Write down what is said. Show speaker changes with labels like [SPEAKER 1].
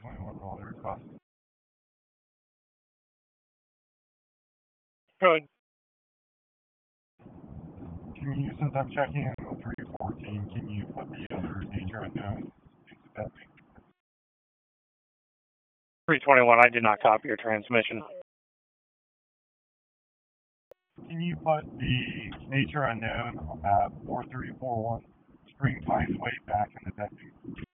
[SPEAKER 1] 321 roll the request.
[SPEAKER 2] Good.
[SPEAKER 1] Can you, since I'm checking in with 314, can you put the other nature unknown into that?
[SPEAKER 2] 321, I did not copy your transmission.
[SPEAKER 1] Can you put the nature unknown at 4341 Spring Pines Way back in the deck?